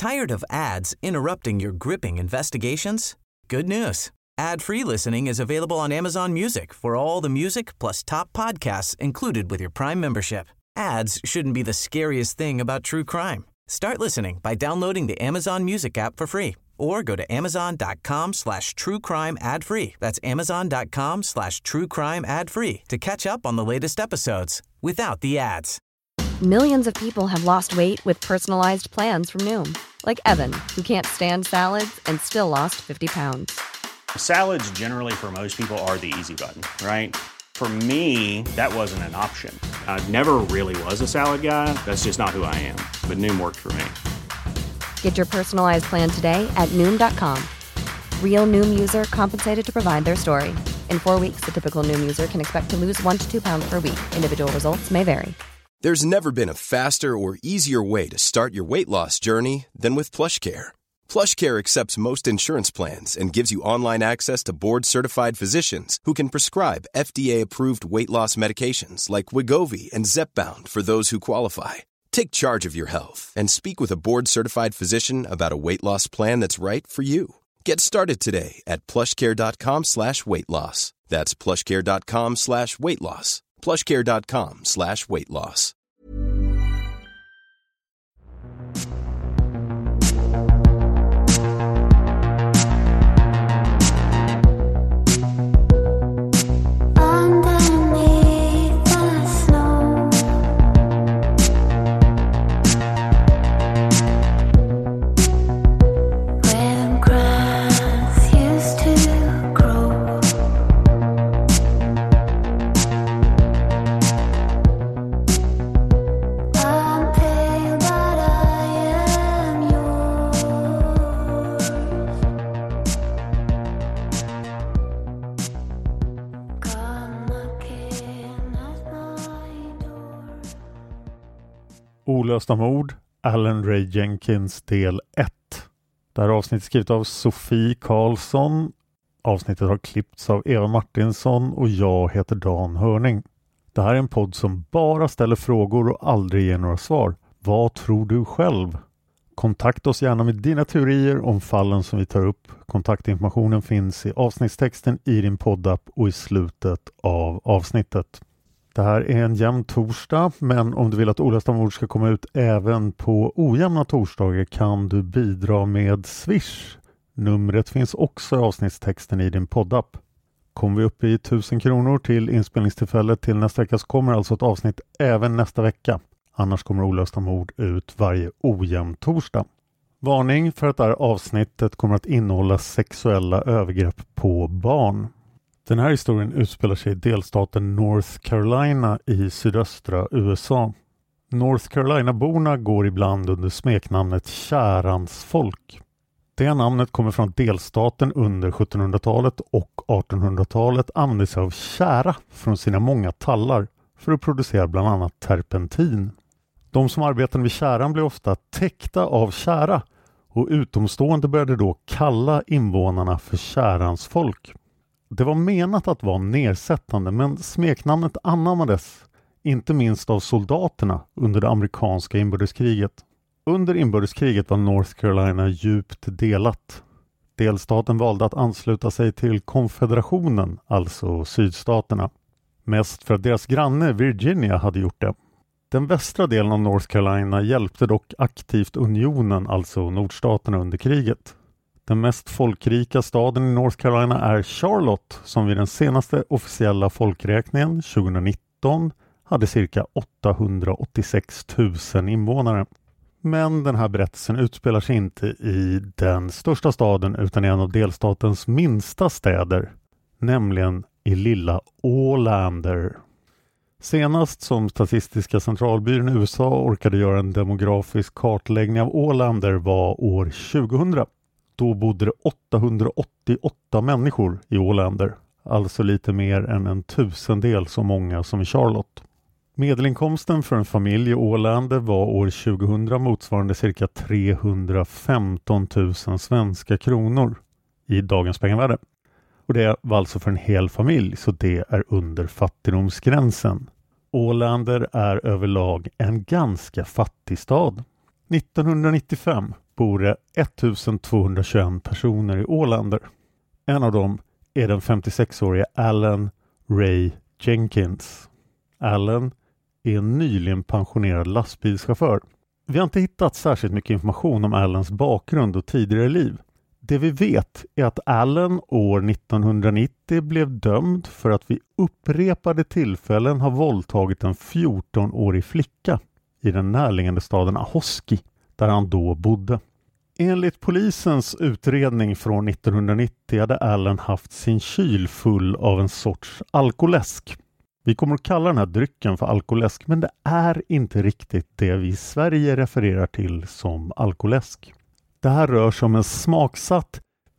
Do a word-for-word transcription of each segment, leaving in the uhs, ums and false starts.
Tired of ads interrupting your gripping investigations? Good news. Ad-free listening is available on Amazon Music for all the music plus top podcasts included with your Prime membership. Ads shouldn't be the scariest thing about true crime. Start listening by downloading the Amazon Music app for free or go to amazon.com slash true crime ad free. That's amazon.com slash true crime ad free to catch up on the latest episodes without the ads. Millions of people have lost weight with personalized plans from Noom. Like Evan, who can't stand salads and still lost fifty pounds. Salads generally for most people are the easy button, right? For me, that wasn't an option. I never really was a salad guy. That's just not who I am. But Noom worked for me. Get your personalized plan today at Noom dot com. Real Noom user compensated to provide their story. In four weeks, the typical Noom user can expect to lose one to two pounds per week. Individual results may vary. There's never been a faster or easier way to start your weight loss journey than with PlushCare. PlushCare accepts most insurance plans and gives you online access to board-certified physicians who can prescribe F D A-approved weight loss medications like Wegovy and Zepbound for those who qualify. Take charge of your health and speak with a board-certified physician about a weight loss plan that's right for you. Get started today at plushcare.com slash weight loss. That's plushcare.com slash weight loss. plushcare.com slash weight loss. Olösta mord, Alan Ray Jenkins del ett. Det här avsnittet är skrivet av Sofie Karlsson. Avsnittet har klippts av Eva Martinsson och jag heter Dan Hörning. Det här är en podd som bara ställer frågor och aldrig ger några svar. Vad tror du själv? Kontakta oss gärna med dina teorier om fallen som vi tar upp. Kontaktinformationen finns i avsnittstexten i din poddapp och i slutet av avsnittet. Det här är en jämn torsdag, men om du vill att Olösta mord ska komma ut även på ojämna torsdagar kan du bidra med Swish. Numret finns också i avsnittstexten i din poddapp. Kommer vi upp i tusen kronor till inspelningstillfället till nästa vecka så kommer alltså ett avsnitt även nästa vecka. Annars kommer Olösta mord ut varje ojämn torsdag. Varning för att det här avsnittet kommer att innehålla sexuella övergrepp på barn. Den här historien utspelar sig i delstaten North Carolina i sydöstra U S A. North Carolina-borna går ibland under smeknamnet Kärans folk. Det namnet kommer från delstaten under sjuttonhundratalet och artonhundratalet använde sig av kära från sina många tallar för att producera bland annat terpentin. De som arbetade vid käran blev ofta täckta av kära och utomstående började då kalla invånarna för Kärans folk. Det var menat att vara nedsättande, men smeknamnet anammades inte minst av soldaterna under det amerikanska inbördeskriget. Under inbördeskriget var North Carolina djupt delat. Delstaten valde att ansluta sig till konfederationen, alltså sydstaterna. Mest för att deras granne Virginia hade gjort det. Den västra delen av North Carolina hjälpte dock aktivt unionen, alltså nordstaterna under kriget. Den mest folkrika staden i North Carolina är Charlotte som vid den senaste officiella folkräkningen tjugonitton hade cirka åttahundraåttiosex tusen invånare. Men den här berättelsen utspelar sig inte i den största staden utan i en av delstatens minsta städer, nämligen i lilla Ålander. Senast som Statistiska centralbyrån i U S A orkade göra en demografisk kartläggning av Ålander var år tjugohundra. Då bodde det åttahundraåttioåtta människor i Ålander, alltså lite mer än en tusendel så många som i Charlotte. Medelinkomsten för en familj i Ålander var år tjugohundra motsvarande cirka trehundrafemton tusen svenska kronor i dagens pengavärde. Och det var alltså för en hel familj, så det är under fattigdomsgränsen. Ålander är överlag en ganska fattig stad. nittonhundranittiofem bor det ettusentvåhundratjugoett personer i Ålander. En av dem är den femtiosexårige Alan Ray Jenkins. Alan är en nyligen pensionerad lastbilschaufför. Vi har inte hittat särskilt mycket information om Alans bakgrund och tidigare liv. Det vi vet är att Alan år nittonhundranittio blev dömd för att vid upprepade tillfällen ha våldtagit en fjortonårig flicka i den närliggande staden Ahoskie, där han då bodde. Enligt polisens utredning från nittonhundranittio hade Alan haft sin kyl full av en sorts alkoläsk. Vi kommer att kalla den här drycken för alkoläsk, men det är inte riktigt det vi i Sverige refererar till som alkoläsk. Det här rör sig om en smaksatt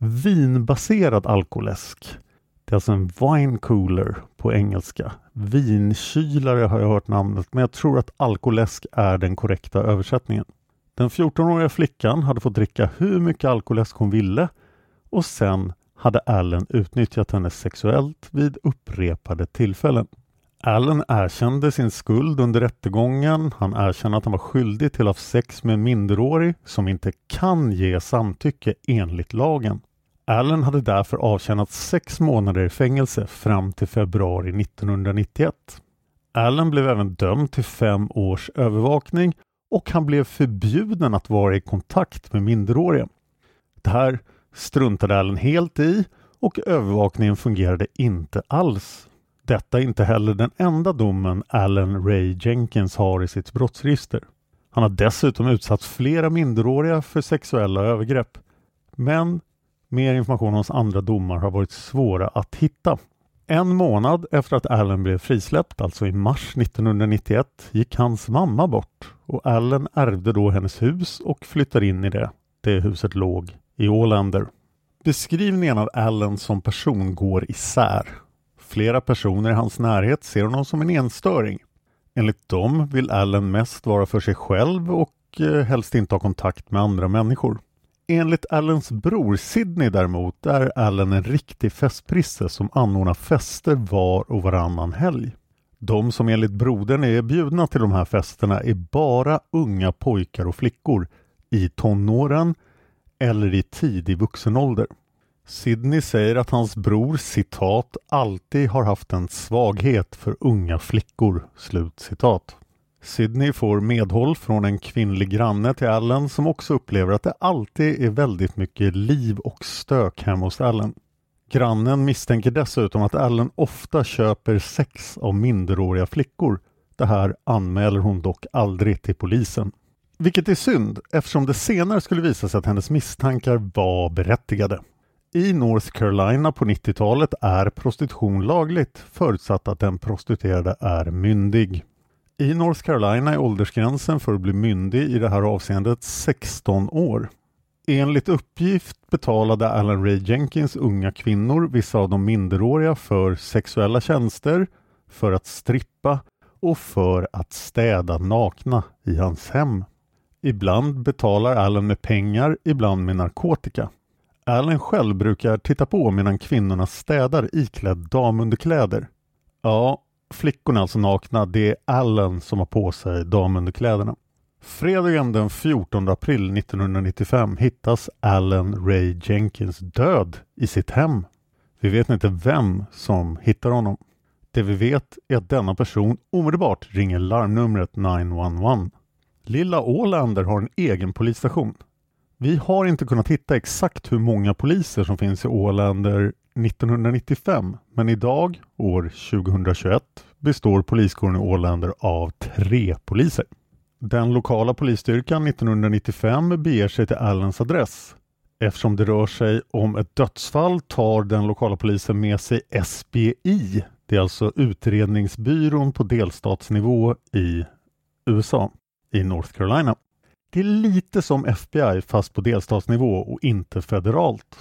vinbaserad alkoläsk. Det är alltså en wine cooler på engelska. Vinkylare har jag hört namnet, men jag tror att alkoläsk är den korrekta översättningen. Den fjortonåriga flickan hade fått dricka hur mycket alkoläsk hon ville och sen hade Alan utnyttjat henne sexuellt vid upprepade tillfällen. Alan erkände sin skuld under rättegången. Han erkände att han var skyldig till att ha sex med en minderårig som inte kan ge samtycke enligt lagen. Alan hade därför avtjänat sex månader i fängelse fram till februari nittonhundranittioett. Alan blev även dömd till fem års övervakning och han blev förbjuden att vara i kontakt med minderåriga. Det här struntade Alan helt i och övervakningen fungerade inte alls. Detta är inte heller den enda domen Alan Ray Jenkins har i sitt brottsregister. Han har dessutom utsatt flera minderåriga för sexuella övergrepp. Men mer information om hans andra domar har varit svåra att hitta. En månad efter att Alan blev frisläppt, alltså i mars nittonhundranittioett, gick hans mamma bort och Alan ärvde då hennes hus och flyttade in i det. Det huset låg i Ålander. Beskrivningen av Alan som person går isär. Flera personer i hans närhet ser honom som en enstöring. Enligt dem vill Alan mest vara för sig själv och eh, helst inte ha kontakt med andra människor. Enligt Alans bror Sidney däremot är Alan en riktig festprisse som anordnar fester var och varannan helg. De som enligt brodern är bjudna till de här festerna är bara unga pojkar och flickor i tonåren eller i tidig vuxenålder. Sidney säger att hans bror, citat, alltid har haft en svaghet för unga flickor, slut citat. Sidney får medhåll från en kvinnlig granne till Alan som också upplever att det alltid är väldigt mycket liv och stök hemma hos Alan. Grannen misstänker dessutom att Alan ofta köper sex av minderåriga flickor. Det här anmäler hon dock aldrig till polisen. Vilket är synd eftersom det senare skulle visa sig att hennes misstankar var berättigade. I North Carolina på nittiotalet är prostitution lagligt förutsatt att den prostituerade är myndig. I North Carolina är åldersgränsen för att bli myndig i det här avseendet sexton år. Enligt uppgift betalade Alan Ray Jenkins unga kvinnor, vissa av de minderåriga, för sexuella tjänster, för att strippa och för att städa nakna i hans hem. Ibland betalar Alan med pengar, ibland med narkotika. Alan själv brukar titta på medan kvinnorna städar iklädd damunderkläder. Ja, flickorna alltså nakna, det är Alan som har på sig damunderkläderna. Fredagen den fjortonde april nittonhundranittiofem hittas Alan Ray Jenkins död i sitt hem. Vi vet inte vem som hittar honom. Det vi vet är att denna person omedelbart ringer larmnumret nio ett ett. Lilla Ålander har en egen polisstation. Vi har inte kunnat hitta exakt hur många poliser som finns i Ålander nittonhundranittiofem, men idag, år tjugohundratjugoett, består poliskåren i Ålander av tre poliser. Den lokala polisstyrkan nittonhundranittiofem beger sig till Alans adress. Eftersom det rör sig om ett dödsfall tar den lokala polisen med sig S B I, det är alltså utredningsbyrån på delstatsnivå i U S A, i North Carolina. Det är lite som F B I fast på delstatsnivå och inte federalt.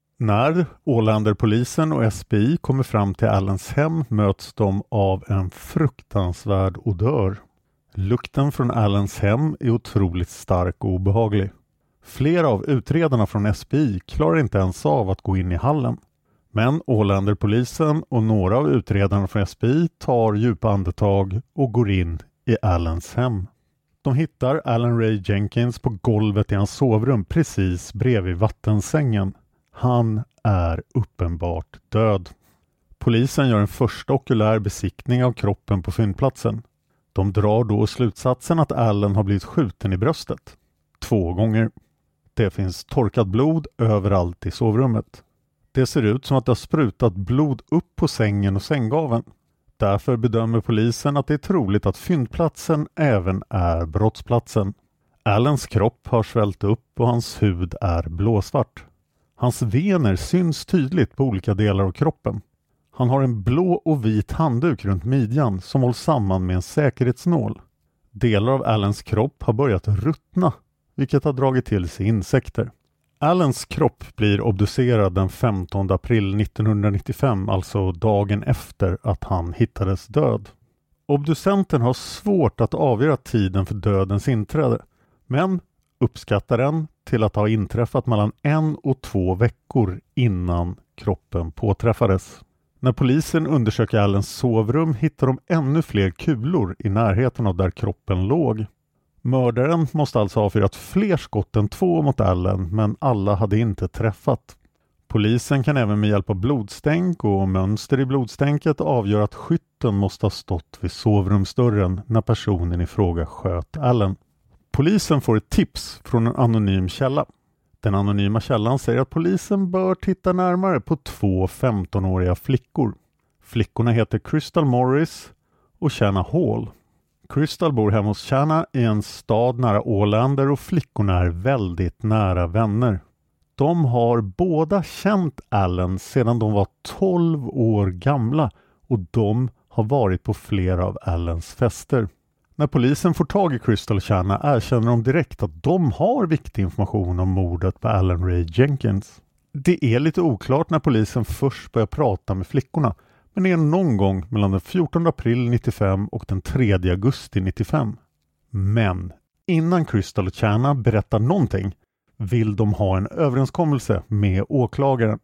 När Ålanderpolisen och S B I kommer fram till Alans hem möts de av en fruktansvärd odör. Lukten från Alans hem är otroligt stark och obehaglig. Flera av utredarna från S B I klarar inte ens av att gå in i hallen. Men Ålanderpolisen och några av utredarna från S B I tar djupa andetag och går in i Alans hem. De hittar Alan Ray Jenkins på golvet i hans sovrum precis bredvid vattensängen. Han är uppenbart död. Polisen gör en första okulär besiktning av kroppen på fyndplatsen. De drar då slutsatsen att Alan har blivit skjuten i bröstet. Två gånger. Det finns torkat blod överallt i sovrummet. Det ser ut som att det har sprutat blod upp på sängen och sänggaveln. Därför bedömer polisen att det är troligt att fyndplatsen även är brottsplatsen. Alans kropp har svällt upp och hans hud är blåsvart. Hans vener syns tydligt på olika delar av kroppen. Han har en blå och vit handduk runt midjan som hålls samman med en säkerhetsnål. Delar av Alans kropp har börjat ruttna, vilket har dragit till sig insekter. Alans kropp blir obducerad den femtonde april nittonhundranittiofem, alltså dagen efter att han hittades död. Obducenten har svårt att avgöra tiden för dödens inträde, men uppskattar den till att ha inträffat mellan en och två veckor innan kroppen påträffades. När polisen undersöker Alans sovrum hittar de ännu fler kulor i närheten av där kroppen låg. Mördaren måste alltså ha avfyrat fler skott än två mot Alan, men alla hade inte träffat. Polisen kan även med hjälp av blodstänk och mönster i blodstänket avgöra att skytten måste ha stått vid sovrumsdörren när personen i fråga sköt Alan. Polisen får ett tips från en anonym källa. Den anonyma källan säger att polisen bör titta närmare på två femtonåriga flickor. Flickorna heter Crystal Morris och Shanna Hall. Crystal bor hemma hos Shanna i en stad nära Ålander och flickorna är väldigt nära vänner. De har båda känt Alan sedan de var tolv år gamla och de har varit på flera av Alans fester. När polisen får tag i Crystal och Shanna erkänner de direkt att de har viktig information om mordet på Alan Ray Jenkins. Det är lite oklart när polisen först börjar prata med flickorna, men det är någon gång mellan den fjortonde april nittiofem och den tredje augusti nittiofem. Men innan Crystal och Shanna berättar någonting vill de ha en överenskommelse med åklagaren.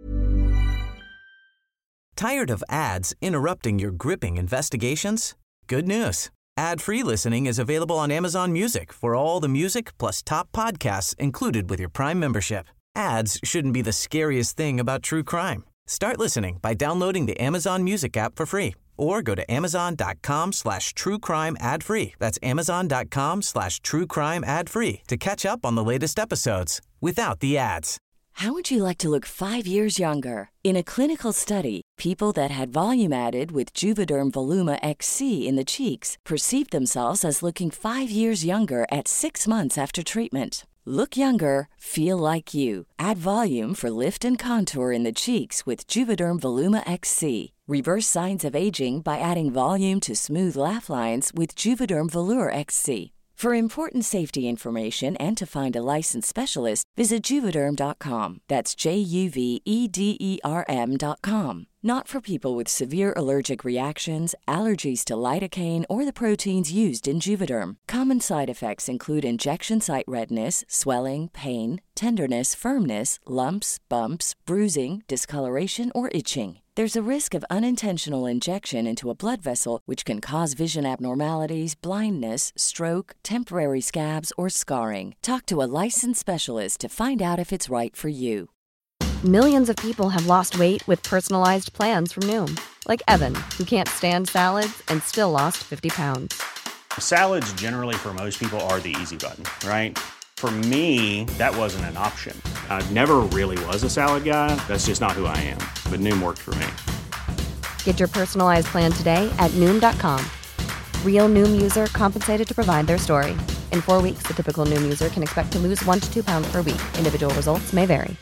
Tired of ads interrupting your gripping investigations? Good news. Ad-free listening is available on Amazon Music for all the music plus top podcasts included with your Prime membership. Ads shouldn't be the scariest thing about true crime. Start listening by downloading the Amazon Music app for free or go to amazon.com slash true crime ad free. That's amazon.com slash true crime ad free to catch up on the latest episodes without the ads. How would you like to look five years younger? In a clinical study, people that had volume added with Juvederm Voluma X C in the cheeks perceived themselves as looking five years younger at six months after treatment. Look younger, feel like you. Add volume for lift and contour in the cheeks with Juvederm Voluma X C. Reverse signs of aging by adding volume to smooth laugh lines with Juvederm Volure X C. For important safety information and to find a licensed specialist, visit Juvederm dot com. That's J U V E D E R M dot com. Not for people with severe allergic reactions, allergies to lidocaine, or the proteins used in Juvederm. Common side effects include injection site redness, swelling, pain, tenderness, firmness, lumps, bumps, bruising, discoloration, or itching. There's a risk of unintentional injection into a blood vessel, which can cause vision abnormalities, blindness, stroke, temporary scabs, or scarring. Talk to a licensed specialist to find out if it's right for you. Millions of people have lost weight with personalized plans from Noom. Like Evan, who can't stand salads and still lost fifty pounds. Salads generally for most people are the easy button, right? For me, that wasn't an option. I never really was a salad guy. That's just not who I am. But Noom worked for me. Get your personalized plan today at Noom dot com. Real Noom user compensated to provide their story. In four weeks, the typical Noom user can expect to lose one to two pounds per week. Individual results may vary.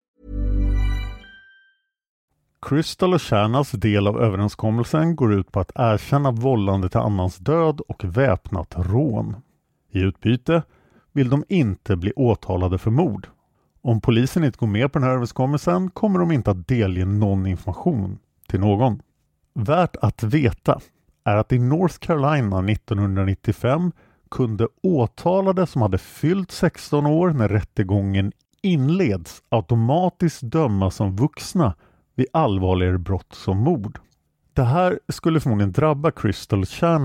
Crystal och Shannas del av överenskommelsen går ut på att erkänna vållande till annans död och väpnat rån. I utbyte vill de inte bli åtalade för mord. Om polisen inte går med på den här överenskommelsen kommer de inte att delge någon information till någon. Värt att veta är att i North Carolina nittonhundranittiofem kunde åtalade som hade fyllt sexton år när rättegången inleds automatiskt dömas som vuxna vid allvarligare brott som mord. Det här skulle förmodligen drabba Crystal och Shanna,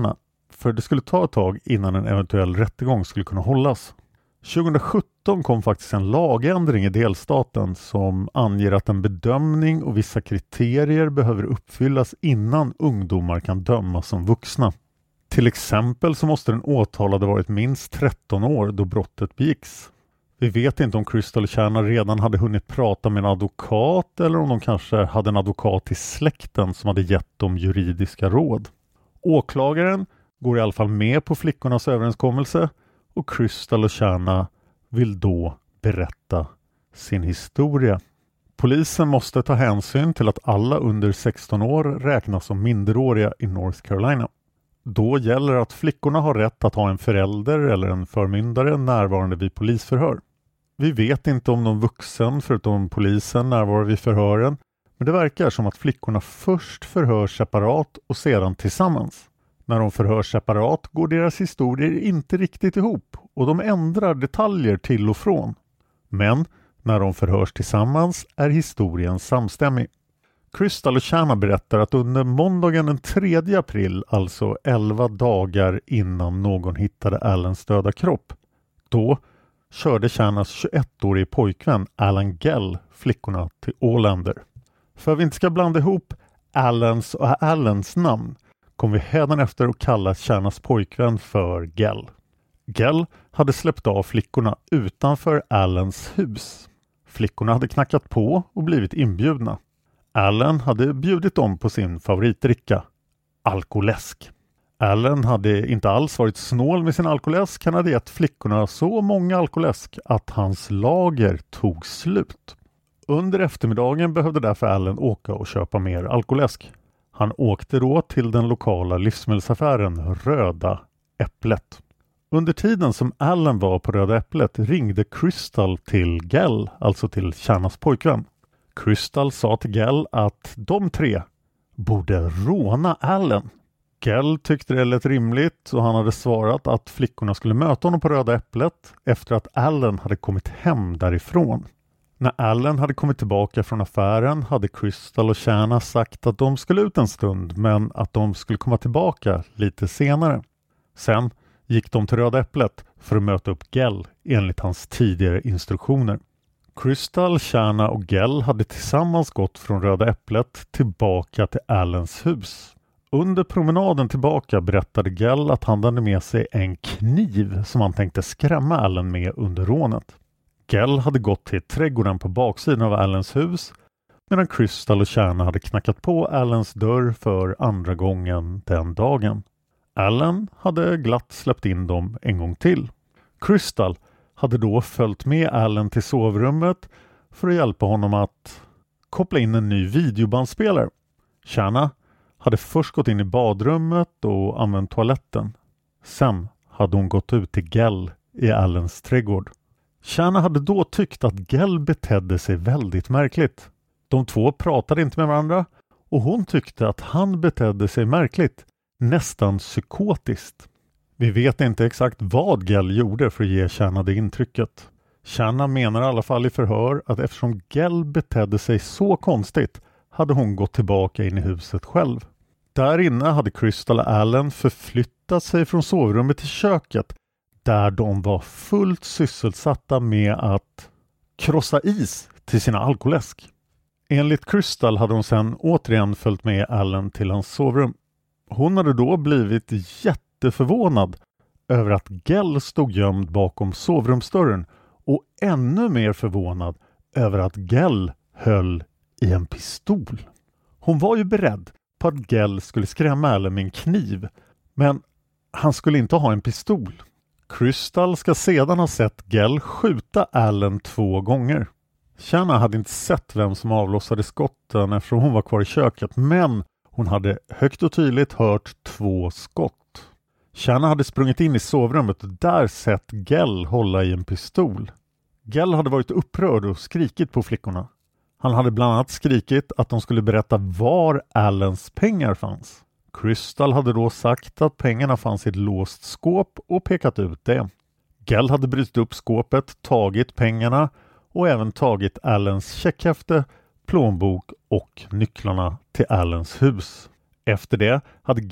för det skulle ta ett tag innan en eventuell rättegång skulle kunna hållas. tjugohundrasjutton kom faktiskt en lagändring i delstaten som anger att en bedömning och vissa kriterier behöver uppfyllas innan ungdomar kan dömas som vuxna. Till exempel så måste den åtalade varit minst tretton år då brottet begicks. Vi vet inte om Crystal och Shanna redan hade hunnit prata med en advokat eller om de kanske hade en advokat i släkten som hade gett dem juridiska råd. Åklagaren går i alla fall med på flickornas överenskommelse och Crystal och Shanna vill då berätta sin historia. Polisen måste ta hänsyn till att alla under sexton år räknas som minderåriga i North Carolina. Då gäller att flickorna har rätt att ha en förälder eller en förmyndare närvarande vid polisförhör. Vi vet inte om någon vuxen förutom polisen närvarar vid förhören, men det verkar som att flickorna först förhörs separat och sedan tillsammans. När de förhörs separat går deras historier inte riktigt ihop och de ändrar detaljer till och från. Men när de förhörs tillsammans är historien samstämmig. Crystal och Shanna berättar att under måndagen den tredje april, alltså elva dagar innan någon hittade Allens döda kropp, då körde Shannas tjugoettårige pojkvän Alan Gell flickorna till Ålander. För att vi inte ska blanda ihop Allens och Allens namn kom vi hädanefter att kalla Shannas pojkvän för Gell. Gell hade släppt av flickorna utanför Allens hus. Flickorna hade knackat på och blivit inbjudna. Allen hade bjudit dem på sin favoritdricka, alkoläsk. Allen hade inte alls varit snål med sin alkoläsk. Han hade gett flickorna så många alkoläsk att hans lager tog slut. Under eftermiddagen behövde därför Allen åka och köpa mer alkoläsk. Han åkte då till den lokala livsmedelsaffären Röda Äpplet. Under tiden som Allen var på Röda Äpplet ringde Crystal till Gell, alltså till Shannas pojkvän. Crystal sa till Gell att de tre borde råna Allen. Gell tyckte det lät rimligt och han hade svarat att flickorna skulle möta honom på Röda Äpplet efter att Allen hade kommit hem därifrån. När Allen hade kommit tillbaka från affären hade Crystal och Shanna sagt att de skulle ut en stund men att de skulle komma tillbaka lite senare. Sen gick de till Röda Äpplet för att möta upp Gell enligt hans tidigare instruktioner. Crystal, Shanna och Gell hade tillsammans gått från Röda Äpplet tillbaka till Allens hus. Under promenaden tillbaka berättade Gell att han hade med sig en kniv som han tänkte skrämma Allen med under rånet. Gell hade gått till trädgården på baksidan av Allens hus medan Crystal och Shanna hade knackat på Allens dörr för andra gången den dagen. Allen hade glatt släppt in dem en gång till. Crystal hade då följt med Allen till sovrummet för att hjälpa honom att koppla in en ny videobandspelare. Shanna hade först gått in i badrummet och använt toaletten. Sen hade hon gått ut till Gell i Allens trädgård. Shanna hade då tyckt att Gell betedde sig väldigt märkligt. De två pratade inte med varandra och hon tyckte att han betedde sig märkligt, nästan psykotiskt. Vi vet inte exakt vad Gell gjorde för att ge Shanna det intrycket. Shanna menar i alla fall i förhör att eftersom Gell betedde sig så konstigt hade hon gått tillbaka in i huset själv. Där inne hade Crystal och Allen förflyttat sig från sovrummet till köket där de var fullt sysselsatta med att krossa is till sina alkoläsk. Enligt Crystal hade hon sedan återigen följt med Allen till hans sovrum. Hon hade då blivit jätteförvånad över att Gell stod gömd bakom sovrumsdörren och ännu mer förvånad över att Gell höll i en pistol. Hon var ju beredd på att Gell skulle skrämma Allen med en kniv, men han skulle inte ha en pistol. Crystal ska sedan ha sett Gell skjuta Allen två gånger. Shanna hade inte sett vem som avlossade skotten eftersom hon var kvar i köket, men hon hade högt och tydligt hört två skott. Shanna hade sprungit in i sovrummet och där sett Gell hålla i en pistol. Gell hade varit upprörd och skrikit på flickorna. Han hade bland annat skrikit att de skulle berätta var Allens pengar fanns. Crystal hade då sagt att pengarna fanns i ett låst skåp och pekat ut det. Gell hade brutit upp skåpet, tagit pengarna och även tagit Allens checkhäfte, plånbok och nycklarna till Allens hus. Efter det hade Gell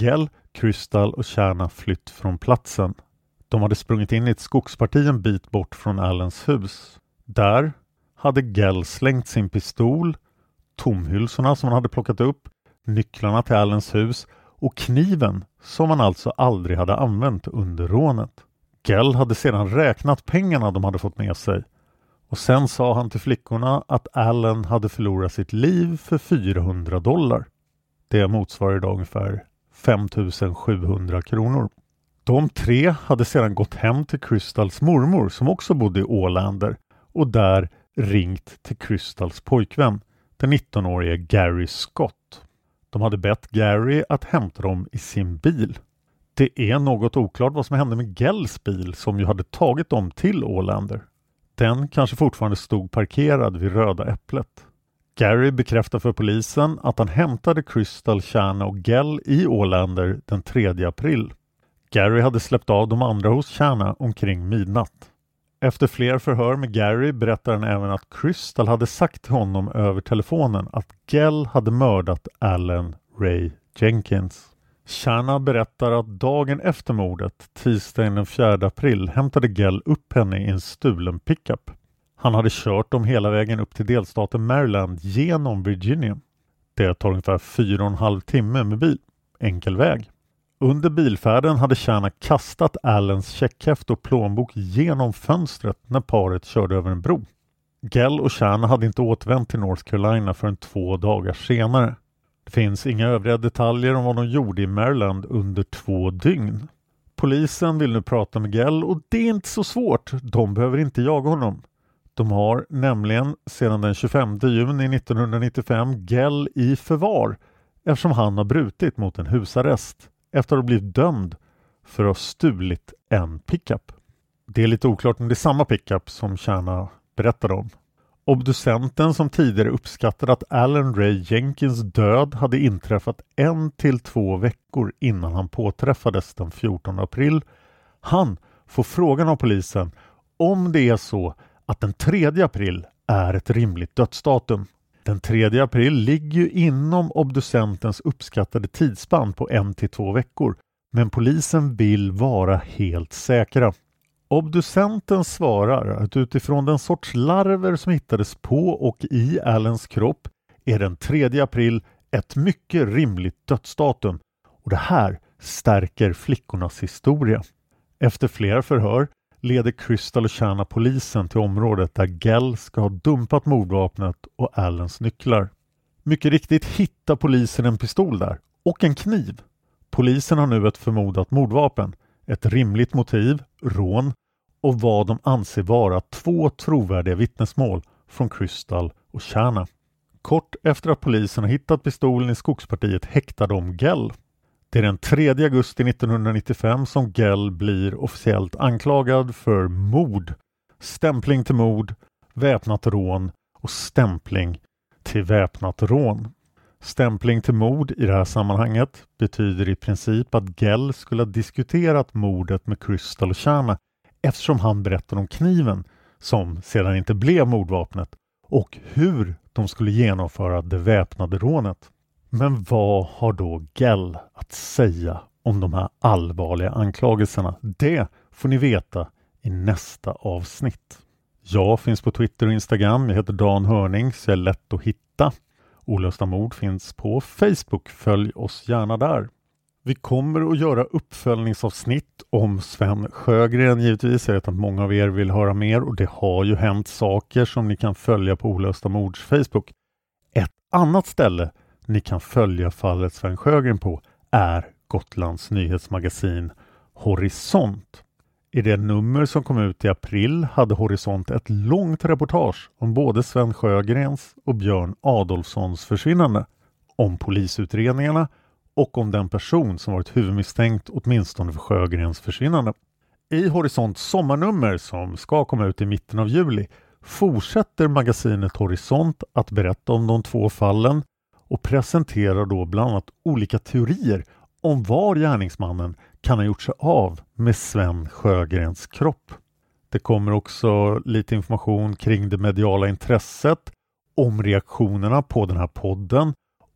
Crystal och Shanna flytt från platsen. De hade sprungit in i ett skogsparti en bit bort från Allens hus. Där hade Gell slängt sin pistol, tomhylsorna som han hade plockat upp, nycklarna till Allens hus och kniven som han alltså aldrig hade använt under rånet. Gell hade sedan räknat pengarna de hade fått med sig och sen sa han till flickorna att Allen hade förlorat sitt liv för fyrahundra dollar. Det motsvarar idag ungefär fem tusen sjuhundra kronor. De tre hade sedan gått hem till Crystals mormor som också bodde i Ålander och där ringt till Crystals pojkvän, den nittonårige Gary Scott. De hade bett Gary att hämta dem i sin bil. Det är något oklart vad som hände med Gells bil som ju hade tagit dem till Ålander. Den kanske fortfarande stod parkerad vid Röda Äpplet. Gary bekräftar för polisen att han hämtade Crystal, Shanna och Gell i Ålander den tredje april. Gary hade släppt av de andra hos Shanna omkring midnatt. Efter fler förhör med Gary berättar han även att Crystal hade sagt till honom över telefonen att Gell hade mördat Allen Ray Jenkins. Shanna berättar att dagen efter mordet, tisdagen den fjärde april, hämtade Gell upp henne i en stulen pickup. Han hade kört dem hela vägen upp till delstaten Maryland genom Virginia. Det tar ungefär fyra och en halv timme med bil. Enkel väg. Under bilfärden hade Shanna kastat Allens checkhäft och plånbok genom fönstret när paret körde över en bro. Gell och Shanna hade inte återvänt till North Carolina förrän två dagar senare. Det finns inga övriga detaljer om vad de gjorde i Maryland under två dygn. Polisen vill nu prata med Gell och det är inte så svårt. De behöver inte jaga honom. De har nämligen sedan den tjugofemte juni nittonhundranittiofem Gell i förvar eftersom han har brutit mot en husarrest efter att ha blivit dömd för att ha stulit en pickup. Det är lite oklart om det är samma pickup som Shanna berättade om. Obducenten som tidigare uppskattade att Allen Ray Jenkins död hade inträffat en till två veckor innan han påträffades den fjortonde april. Han får frågan av polisen om det är så att den tredje april är ett rimligt dödsdatum. Den tredje april ligger ju inom obducentens uppskattade tidsspann på en till två veckor. Men polisen vill vara helt säkra. Obducenten svarar att utifrån den sorts larver som hittades på och i Allens kropp är den tredje april ett mycket rimligt dödsdatum. Och det här stärker flickornas historia. Efter flera förhör leder Crystal och Shanna polisen till området där Gell ska ha dumpat mordvapnet och Allens nycklar. Mycket riktigt hittar polisen en pistol där och en kniv. Polisen har nu ett förmodat mordvapen, ett rimligt motiv, rån och vad de anser vara två trovärdiga vittnesmål från Crystal och Shanna. Kort efter att polisen har hittat pistolen i skogspartiet häktar de Gell. Det är den tredje augusti nittonhundranittiofem som Gell blir officiellt anklagad för mord, stämpling till mord, väpnat rån och stämpling till väpnat rån. Stämpling till mord i det här sammanhanget betyder i princip att Gell skulle ha diskuterat mordet med Crystal och Shanna eftersom han berättade om kniven som sedan inte blev mordvapnet och hur de skulle genomföra det väpnade rånet. Men vad har då Gell att säga om de här allvarliga anklagelserna? Det får ni veta i nästa avsnitt. Jag finns på Twitter och Instagram. Jag heter Dan Hörning så jag är lätt att hitta. Olösta mord finns på Facebook. Följ oss gärna där. Vi kommer att göra uppföljningsavsnitt om Sven Sjögren givetvis. Jag vet att många av er vill höra mer och det har ju hänt saker som ni kan följa på Olösta mords Facebook. Ett annat ställe ni kan följa fallet Sven Sjögren på är Gotlands nyhetsmagasin Horisont. I det nummer som kom ut i april hade Horisont ett långt reportage om både Sven Sjögrens och Björn Adolfssons försvinnande, om polisutredningarna och om den person som varit huvudmisstänkt åtminstone för Sjögrens försvinnande. I Horisonts sommarnummer som ska komma ut i mitten av juli fortsätter magasinet Horisont att berätta om de två fallen och presenterar då bland annat olika teorier om var gärningsmannen kan ha gjort sig av med Sven Sjögrens kropp. Det kommer också lite information kring det mediala intresset, om reaktionerna på den här podden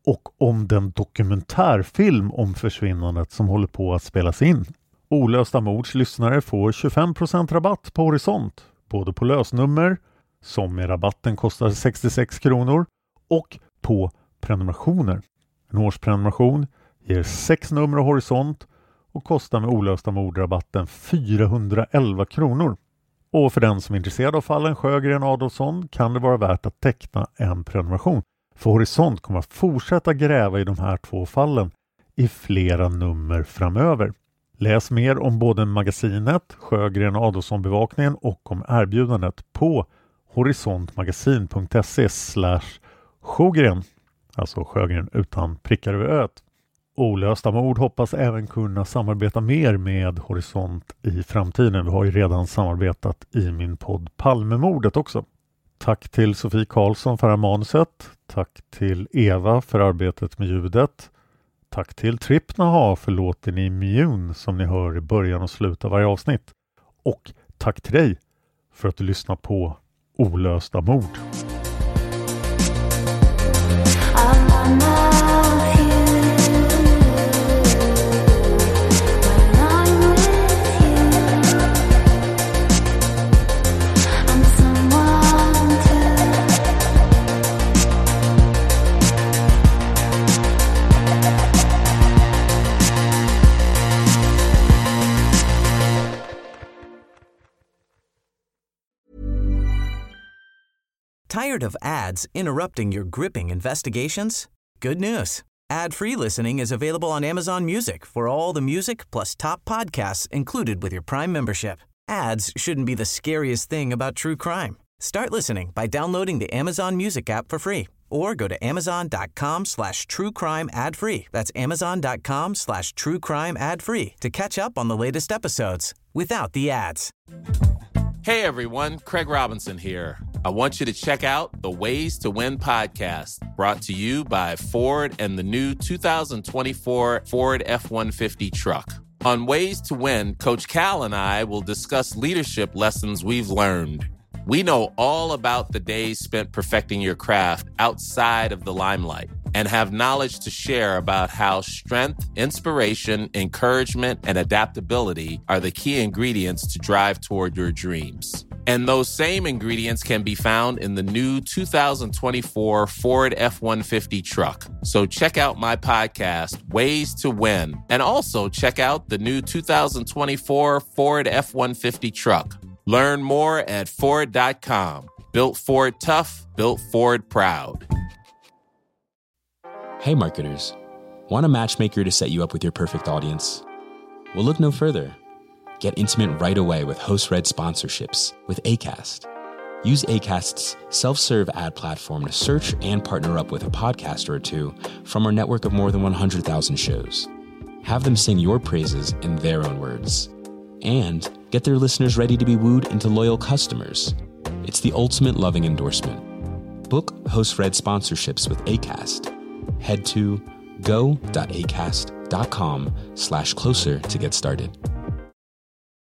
och om den dokumentärfilm om försvinnandet som håller på att spelas in. Olösta mords lyssnare får tjugofem procent rabatt på Horisont, både på lösnummer, som med rabatten kostar sextiosex kronor, och på prenumerationer. En årsprenumeration ger sex nummer av Horisont och kostar med olösta mordrabatten fyrahundraelva kronor. Och för den som är intresserad av fallen Sjögren Adolfsson kan det vara värt att teckna en prenumeration. För Horisont kommer att fortsätta gräva i de här två fallen i flera nummer framöver. Läs mer om både magasinet, Sjögren Adolfsson-bevakningen och om erbjudandet på horisontmagasin.se slash Sjögren, alltså Sjögren utan prickar över öet. Olösta mord hoppas även kunna samarbeta mer med Horisont i framtiden. Vi har ju redan samarbetat i min podd Palmemordet också. Tack till Sofie Karlsson för manuset. Tack till Eva för arbetet med ljudet. Tack till Trippnaha för låten Immune som ni hör i början och slutet av varje avsnitt. Och tack till dig för att du lyssnar på Olösta mord. Tired of ads interrupting your gripping investigations? Good news. Ad-free listening is available on Amazon Music for all the music plus top podcasts included with your Prime membership. Ads shouldn't be the scariest thing about true crime. Start listening by downloading the Amazon Music app for free or go to amazon.com slash true crime ad free. That's amazon.com slash true crime ad free to catch up on the latest episodes without the ads. Hey everyone, Craig Robinson here. I want you to check out the Ways to Win podcast, brought to you by Ford and the new two thousand twenty-four Ford F one fifty truck. On Ways to Win, Coach Cal and I will discuss leadership lessons we've learned. We know all about the days spent perfecting your craft outside of the limelight and have knowledge to share about how strength, inspiration, encouragement, and adaptability are the key ingredients to drive toward your dreams. And those same ingredients can be found in the new two thousand twenty-four Ford F one fifty truck. So check out my podcast, Ways to Win, and also check out the new two thousand twenty-four Ford F one fifty truck. Learn more at Ford dot com. Built Ford tough, built Ford proud. Hey marketers, want a matchmaker to set you up with your perfect audience? Well, look no further. Get intimate right away with host-read sponsorships with Acast. Use Acast's self-serve ad platform to search and partner up with a podcaster or two from our network of more than one hundred thousand shows. Have them sing your praises in their own words. And get their listeners ready to be wooed into loyal customers. It's the ultimate loving endorsement. Book host-read sponsorships with Acast. Head to go.acast.com slash closer to get started.